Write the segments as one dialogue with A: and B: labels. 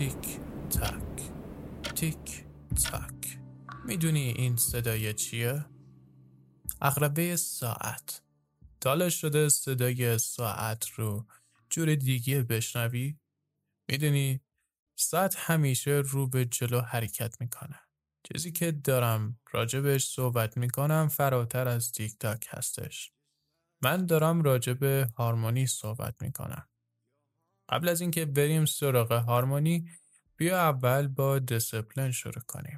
A: تیک تک تیک تک. میدونی این صدای چیه؟ عقربه ساعت. تا شده صدای ساعت رو جور دیگه بشنوی؟ میدونی ساعت همیشه رو به جلو حرکت میکنه. چیزی که دارم راجبش صحبت میکنم فراتر از تیک تاک هستش. من دارم راجب هارمونی صحبت میکنم. قبل از اینکه بریم سراغ هارمونی، بیا اول با دیسپلین شروع کنیم.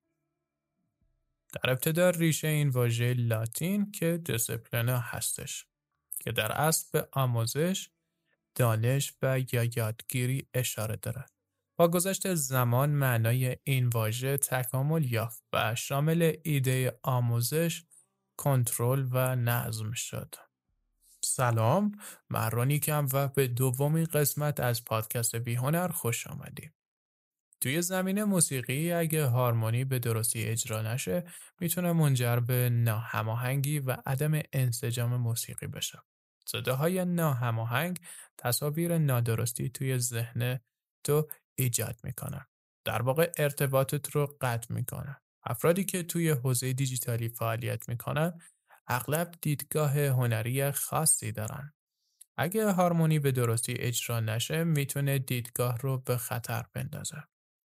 A: در ابتدا ریشه این واژه لاتین که دیسپلینا هستش که در اصل به آموزش، دانش و یا یادگیری اشاره دارد. با گذشت زمان معنای این واژه تکامل یافت و شامل ایده آموزش، کنترل و نظم شد. سلام، من رونیکم و به دومین قسمت از پادکست بیهنر خوش آمدید. توی زمینه موسیقی اگه هارمونی به درستی اجرا نشه میتونه منجر به ناهماهنگی و عدم انسجام موسیقی بشه. صداهای ناهماهنگ تصاویر نادرستی توی ذهن تو ایجاد میکنه. در واقع ارتباطت رو قطع میکنه. افرادی که توی حوزه دیجیتالی فعالیت میکنن اغلب دیدگاه هنری خاصی دارن. اگه هارمونی به درستی اجرا نشه میتونه دیدگاه رو به خطر بندازه.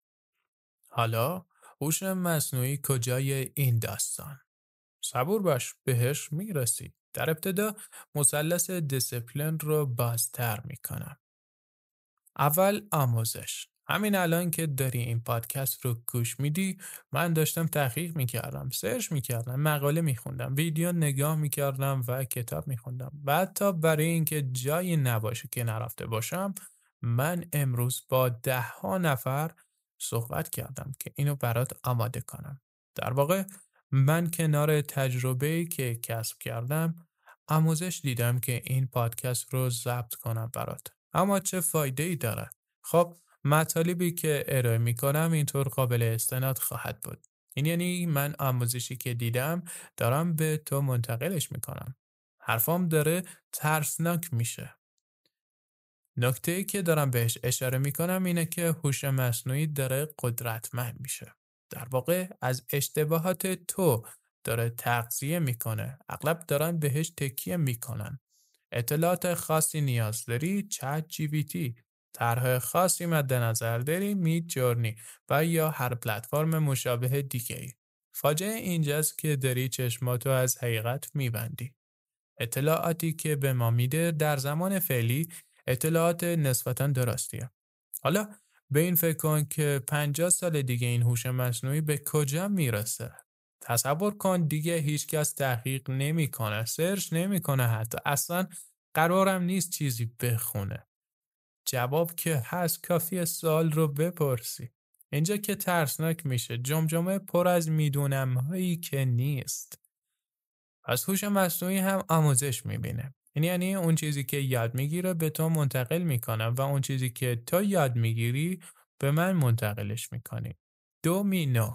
A: حالا هوش مصنوعی کجای این داستان؟ صبور باش، بهش میرسی. در ابتدا مثلث دیسپلین رو بازتر میکنم. اول آموزش. همین الان که داری این پادکست رو گوش میدی، من داشتم تحقیق میکردم، سرچ میکردم، مقاله میخوندم، ویدیو نگاه میکردم و کتاب میخوندم. و حتی برای اینکه جایی نباشه که نرفته باشم، من امروز با 10 نفر صحبت کردم که اینو برات آماده کنم. در واقع من کنار تجربه‌ای که کسب کردم، آموزش دیدم که این پادکست رو ضبط کنم برات. اما چه فایده‌ای داره؟ خب مطالبی که ارائه میکنم اینطور قابل استناد خواهد بود. این یعنی من آموزشی که دیدم دارم به تو منتقلش میکنم. حرفام داره ترسناک میشه. نکته‌ای که دارم بهش اشاره میکنم اینه که هوش مصنوعی داره قدرتمند میشه. در واقع از اشتباهات تو داره تغذیه میکنه. اغلب دارن بهش تکیه میکنن. اطلاعات خاصی نیاز داری، چت جی پی تی. طرح خاصی مد نظر داری، میت جورنی و یا هر پلتفرم مشابه دیگه‌ای. فاجعه اینجاست که داری چشماتو از حقیقت میبندی. اطلاعاتی که به ما میده در زمان فعلی اطلاعات نسبتاً درستیه. حالا به این فکر کن که 50 سال دیگه این هوش مصنوعی به کجا میرسه؟ تصور کن دیگه هیچکس تحقیق نمیکنه، سرچ نمیکنه، حتی اصلا قرارم نیست چیزی بخونه. جواب که هست کافیه سوال رو بپرسی. اینجا که ترسناک میشه، جمجمه پر از میدونم هایی که نیست. پس هوش مصنوعی هم آموزش میبینه. یعنی اون چیزی که یاد میگیره به تو منتقل میکنه و اون چیزی که تو یاد میگیری به من منتقلش میکنی. دومینو.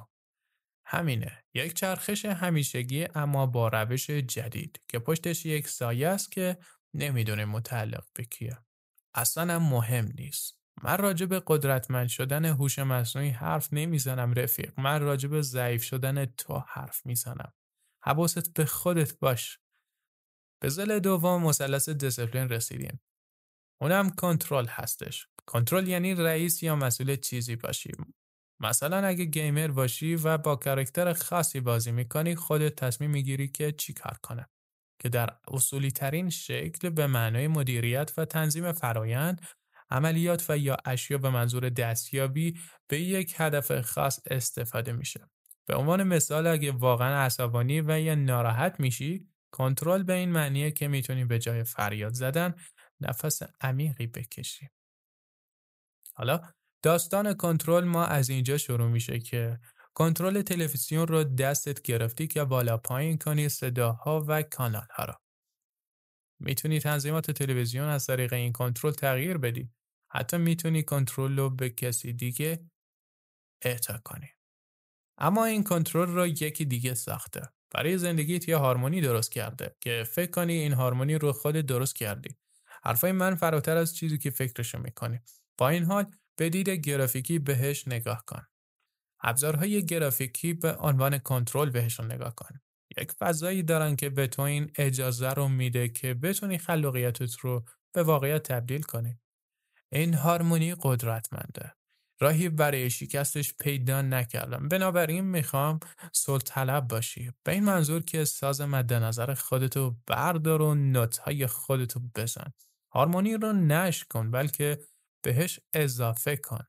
A: همینه. یک چرخش همیشگی اما با روش جدید که پشتش یک سایه است که نمیدونه متعلق به کیه. اصلا هم مهم نیست. من راجع به قدرتمند شدن هوش مصنوعی حرف نمیزنم رفیق. من راجع به ضعیف شدن تو حرف میزنم. حواست به خودت باش. به ضلع دوم مثلث دیسپلین رسیدیم. اونم کنترل هستش. کنترل یعنی رئیس یا مسئول چیزی باشی. مثلا اگه گیمر باشی و با کاراکتر خاصی بازی میکنی، خودت تصمیم میگیری که چی کار کنه. که در اصولی ترین شکل به معنای مدیریت و تنظیم فرایند، عملیات و یا اشیا به منظور دستیابی به یک هدف خاص استفاده میشه. به عنوان مثال اگه واقعا عصبانی و یا ناراحت میشی، کنترل به این معنیه که میتونی به جای فریاد زدن نفس عمیقی بکشی. حالا داستان کنترل ما از اینجا شروع میشه که کنترل تلویزیون رو دستت گرفتی که بالا پایین کنی صداها و کانال‌ها رو. میتونی تنظیمات تلویزیون از طریق این کنترل تغییر بدی. حتی میتونی کنترل رو به کسی دیگه اعطا کنی. اما این کنترل رو یکی دیگه ساخته. برای زندگیت یه هارمونی درست کرده که فکر کنی این هارمونی رو خودت درست کردی. حرفای من فراتر از چیزی که فکرشو میکنی. با این حال به دید گرافیکی بهش نگاه کن. ابزارهای گرافیکی به عنوان کنترل بهشون نگاه کن. یک فضایی دارن که به تو این اجازه رو میده که بتونی خلاقیتت رو به واقعیت تبدیل کنی. این هارمونی قدرتمنده. راهی برای شکستش پیدا نکردم. بنابراین میخوام صلح طلب باشی. به این منظور که ساز مد نظر خودتو بردار و نوت‌های خودتو بزن. هارمونی رو نشر کن بلکه بهش اضافه کن.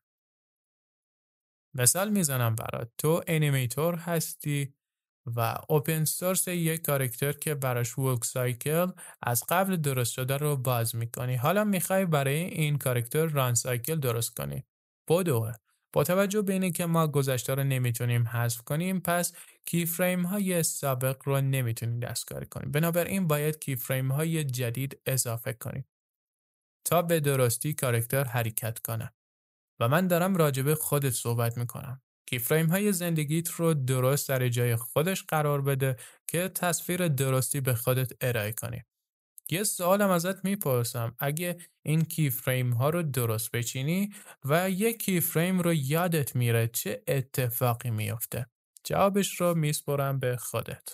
A: مثال میزنم برات. تو انیمیتور هستی و اوپن سورس یک کاراکتر که براش ورک سایکل از قبل درست شده رو باز میکنی. حالا میخوای برای این کاراکتر ران سایکل درست کنی. بدوه. با توجه به اینه که ما گذشته رو نمیتونیم حذف کنیم، پس کی فریم های سابق رو نمیتونیم دستکاری کنیم. بنابراین باید کی فریم های جدید اضافه کنیم تا به درستی کاراکتر حرکت کنه. و من دارم راجبه خودت صحبت میکنم. کیفریم های زندگیت رو درست در جای خودش قرار بده که تصویر درستی به خودت ارائه کنی. یه سوالم ازت میپرسم، اگه این کیفریم ها رو درست بچینی و یک کیفریم رو یادت میره چه اتفاقی میفته؟ جوابش رو میسپرم به خودت.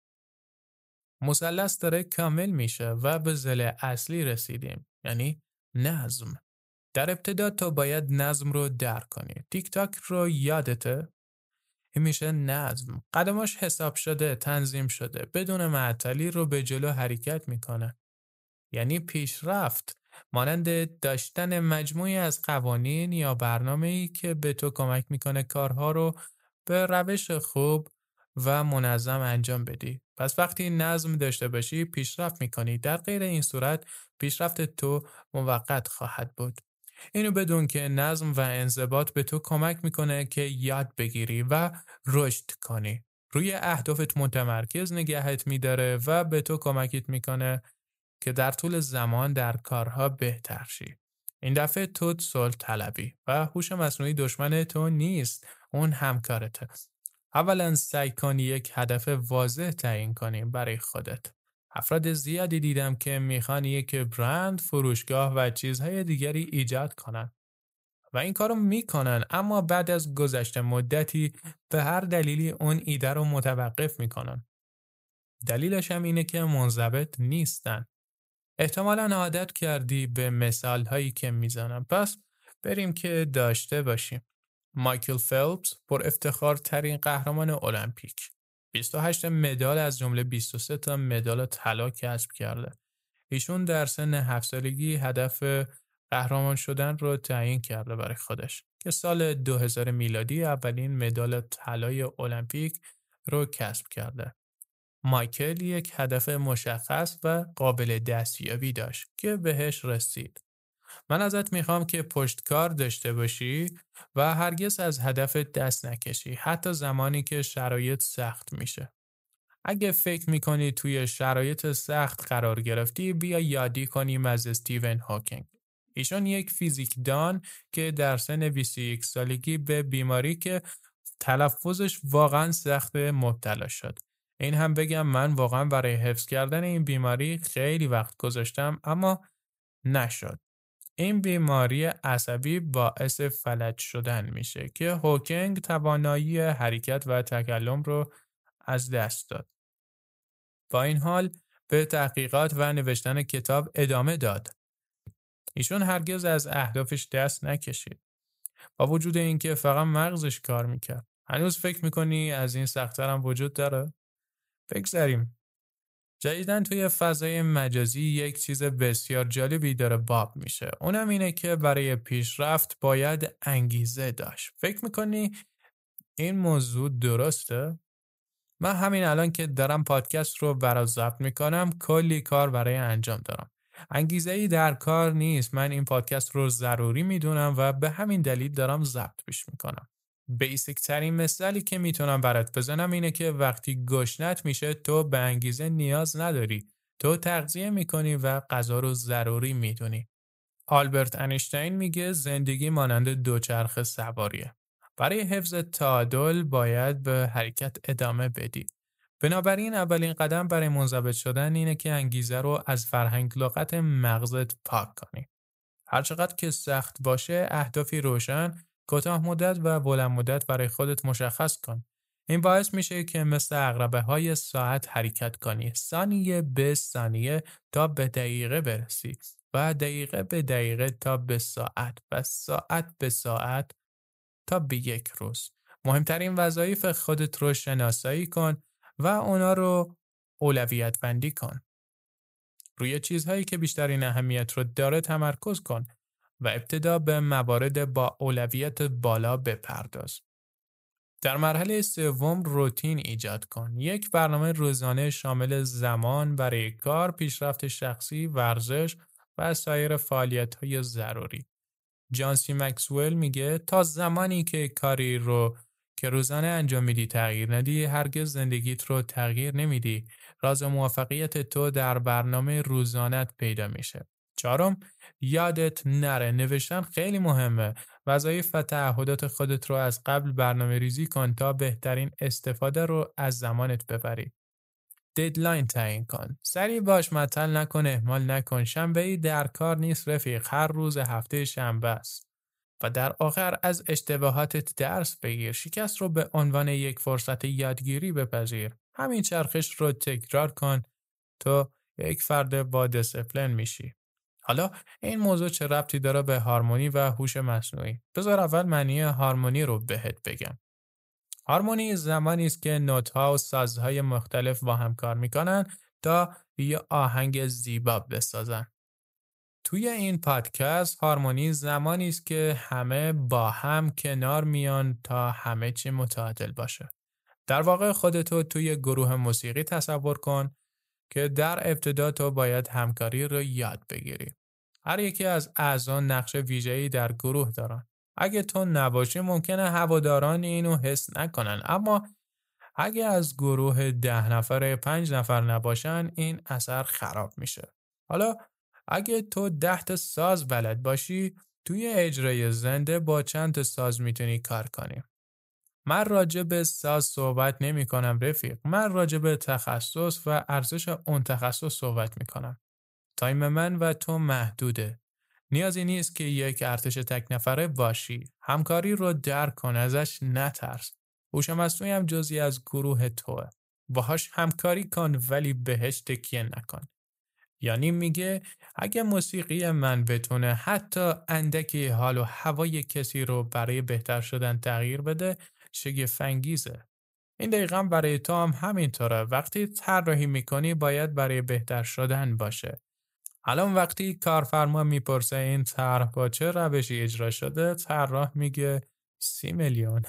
A: مثلث داره کامل میشه و به ضلع اصلی رسیدیم، یعنی نظم. در ابتدا تو باید نظم رو درک کنی. تیک تاک رو یادته؟ این میشه نظم. قدماش حساب شده، تنظیم شده. بدون معطلی رو به جلو حرکت میکنه. یعنی پیشرفت. مانند داشتن مجموعی از قوانین یا برنامه‌ای که به تو کمک میکنه کارها رو به روش خوب و منظم انجام بدی. پس وقتی نظم داشته باشی پیشرفت میکنی. در غیر این صورت پیشرفت تو موقت خواهد بود. اینو بدون که نظم و انضباط به تو کمک میکنه که یاد بگیری و رشد کنی. روی اهدافت متمرکز نگهت میداره و به تو کمکت میکنه که در طول زمان در کارها بهتر شی. این دفعه تو صلح طلبی و هوش مصنوعی دشمن تو نیست، اون همکارته. اولا سعی کن یک هدف واضح تعیین کنی برای خودت. افراد زیادی دیدم که میخوان یک برند، فروشگاه و چیزهای دیگری ایجاد کنن و این کارو میکنن، اما بعد از گذشت مدتی به هر دلیلی اون ایده رو متوقف میکنن. دلیلش هم اینه که منضبط نیستن. احتمالاً عادت کردی به مثال هایی که میزنم، پس بریم که داشته باشیم. مایکل فلپس پر افتخار ترین قهرمان المپیک، 28 مدال از جمله 23 تا مدال طلا کسب کرده. ایشون در سن 7 سالگی هدف قهرمان شدن رو تعیین کرده برای خودش که سال 2000 میلادی اولین مدال طلای المپیک رو کسب کرده. مایکل یک هدف مشخص و قابل دستیابی داشت که بهش رسید. من ازت میخوام که پشتکار داشته باشی و هرگز از هدفت دست نکشی، حتی زمانی که شرایط سخت میشه. اگه فکر میکنی توی شرایط سخت قرار گرفتی، بیا یادی کنیم از استیون هاکینگ. ایشون یک فیزیکدان که در سن 21 سالگی به بیماری که تلفظش واقعا سخت مبتلا شد. این هم بگم من واقعا برای حفظ کردن این بیماری خیلی وقت گذاشتم اما نشد. این بیماری عصبی باعث فلج شدن میشه که هوکینگ توانایی حرکت و تکلم رو از دست داد. با این حال به تحقیقات و نوشتن کتاب ادامه داد. ایشون هرگز از اهدافش دست نکشید. با وجود اینکه فقط مغزش کار میکرد. هنوز فکر میکنی از این سخت‌تر هم وجود داره؟ بگذاریم. جدیداً توی فضای مجازی یک چیز بسیار جالبی داره باب میشه. اونم اینه که برای پیشرفت باید انگیزه داشت. فکر میکنی این موضوع درسته؟ من همین الان که دارم پادکست رو برات ضبط میکنم کلی کار برای انجام دارم. انگیزه‌ای در کار نیست. من این پادکست رو ضروری میدونم و به همین دلیل دارم ضبطش میکنم. بیسیک ترین مثالی که میتونم برات بزنم اینه که وقتی گشنت میشه تو به انگیزه نیاز نداری. تو تغذیه میکنی و غذا رو ضروری میدونی. آلبرت انیشتین میگه زندگی مانند دوچرخه سواریه. برای حفظ تعادل باید به حرکت ادامه بدی. بنابراین اولین قدم برای منضبط شدن اینه که انگیزه رو از فرهنگ لغت مغزت پاک کنی. هرچقدر که سخت باشه اهدافی روشن، کوتاه مدت و بلند مدت برای خودت مشخص کن. این باعث میشه که مثل عقربه‌های ساعت حرکت کنی. ثانیه به ثانیه تا به دقیقه برسی و دقیقه به دقیقه تا به ساعت و ساعت به ساعت تا به یک روز. مهمترین وظایف خودت رو شناسایی کن و اونا رو اولویت بندی کن. روی چیزهایی که بیشترین اهمیت رو داره تمرکز کن و ابتدا به موارد با اولویت بالا بپرداز. در مرحله سوم روتین ایجاد کن. یک برنامه روزانه شامل زمان برای کار، پیشرفت شخصی، ورزش و سایر فعالیت‌های ضروری. جان سی مکسول میگه تا زمانی که کاری رو که روزانه انجام میدی تغییر ندی، هرگز زندگیت رو تغییر نمیدی. راز موفقیت تو در برنامه روزانت پیدا میشه. چهارم، یادت نره نوشتن خیلی مهمه. وظایف و تعهدات خودت رو از قبل برنامه ریزی کن تا بهترین استفاده رو از زمانت ببری. ددلاین تعیین کن. سریع باش، معطل نکن، اهمال نکن. شنبه‌ای در کار نیست رفیق، هر روز هفته شنبه است. و در آخر از اشتباهاتت درس بگیر. شکست رو به عنوان یک فرصت یادگیری بپذیر. همین چرخش رو تکرار کن تا یک فرد با دیسپلین میشی. حالا این موضوع چه ربطی داره به هارمونی و هوش مصنوعی؟ بذار اول معنی هارمونی رو بهت بگم. هارمونی زمانی است که نوت‌ها و سازهای مختلف با هم کار میکنن تا یه آهنگ زیبا بسازن. توی این پادکست هارمونی زمانی است که همه با هم کنار میان تا همه چی متعادل باشه. در واقع خودتو توی گروه موسیقی تصور کن که در ابتدا تو باید همکاری رو یاد بگیری. هر یکی از اعضا نقش ویژه‌ای در گروه دارن. اگه تو نباشی ممکنه هواداران اینو حس نکنن، اما اگه از گروه 10 نفره 5 نفر نباشن این اثر خراب میشه. حالا اگه تو 10 تا ساز بلد باشی، توی اجرای زنده با چند تا ساز میتونی کار کنی. من راجع به ساز صحبت نمی کنم رفیق. من راجع به تخصص و ارزش اون تخصص صحبت می کنم. تایم من و تو محدوده. نیازی نیست که یک ارتش تک نفره باشی. همکاری رو درک کن، ازش نترس. هوش مصنوعی هم جزئی از گروه توه. باهاش همکاری کن ولی بهش تکیه نکن. یعنی میگه اگه موسیقی من بتونه حتی اندکی حال و هوای کسی رو برای بهتر شدن تغییر بده، شگفت‌انگیزه. این دقیقاً برای تو هم همینطوره. وقتی طراحی میکنی باید برای بهتر شدن باشه. الان وقتی کارفرما میپرسه این طرح با چه روشی اجرا شده، طراح میگه 30 میلیون.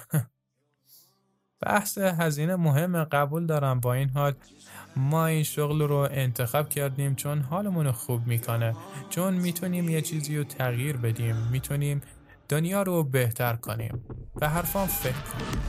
A: بحث هزینه مهم، قبول دارم. با این حال ما این شغل رو انتخاب کردیم چون حالمون رو خوب میکنه، چون میتونیم یه چیزی رو تغییر بدیم، میتونیم دنیا رو بهتر کنیم. به حرفام فکر کن.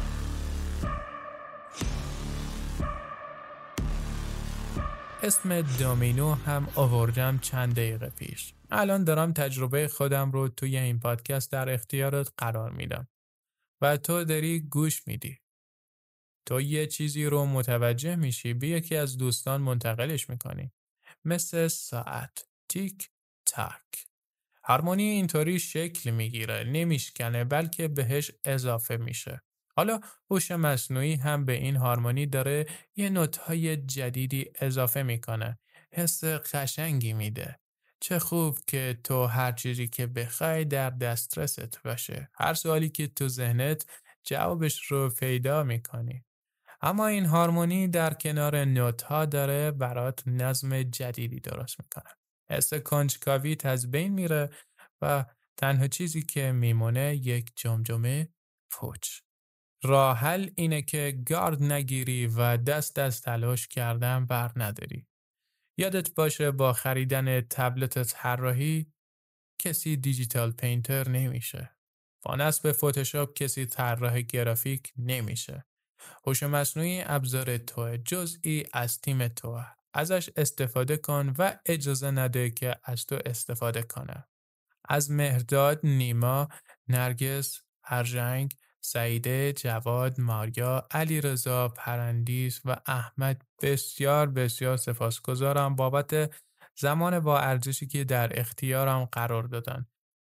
A: اسم دومینو هم آوردم چند دقیقه پیش. الان دارم تجربه خودم رو توی این پادکست در اختیارت قرار میدم و تو داری گوش میدی. تو یه چیزی رو متوجه میشی، به یکی از دوستان منتقلش میکنی. مثل ساعت. تیک تاک. هارمونی اینطوری شکل میگیره، نمیشکنه بلکه بهش اضافه میشه. حالا هوش مصنوعی هم به این هارمونی داره یه نوت‌های جدیدی اضافه میکنه. حس قشنگی میده. چه خوب که تو هر چیزی که بخوای در دسترست باشه. هر سوالی که تو ذهنت جوابش رو پیدا میکنی. اما این هارمونی در کنار نوت‌ها داره برات نظم جدیدی درست میکنه. حس کنجکاویت از بین میره و تنها چیزی که میمونه یک جمجمه پوچ. راه حل اینه که گارد نگیری و دست از تلاش کردن بر نداری. یادت باشه با خریدن تبلت طراحی کسی دیجیتال پینتر نمیشه. با نصب فتوشاپ کسی طراح گرافیک نمیشه. هوش مصنوعی ابزار توه، جزئی از تیم توه. ازش استفاده کن و اجازه نده که از تو استفاده کنه. از مهرداد، نیما، نرگس، ارژنگ، سعیده، جواد، ماریا، علیرضا، پرندیس و احمد بسیار بسیار سپاسگزارم بابت زمان با ارزشی که در اختیارم قرار دادن.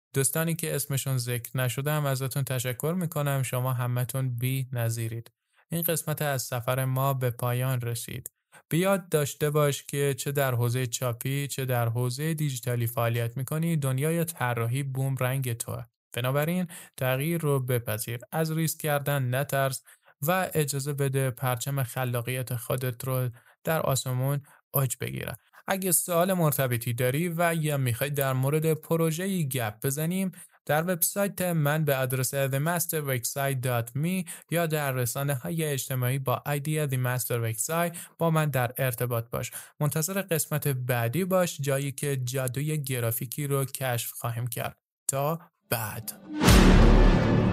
A: دوستانی که اسمشون ذکر نشده هم ازتون تشکر میکنم. شما همتون بی نظیرید. این قسمت از سفر ما به پایان رسید. بیاد داشته باش که چه در حوزه چاپی چه در حوزه دیجیتالی فعالیت میکنی، دنیای طراحی بوم رنگ توه. بنابراین تغییر رو بپذیر، از ریسک کردن نترس و اجازه بده پرچم خلاقیت خودت رو در آسمون اوج بگیره. اگه سوال مرتبطی داری و یا میخوای در مورد پروژه‌ای گپ بزنیم، در وبسایت من به آدرس themasterwebsite.me یا در رسانه‌های اجتماعی با ایده The Master Website با من در ارتباط باش. منتظر قسمت بعدی باش، جایی که جادوی گرافیکی رو کشف خواهیم کرد. تا بعد.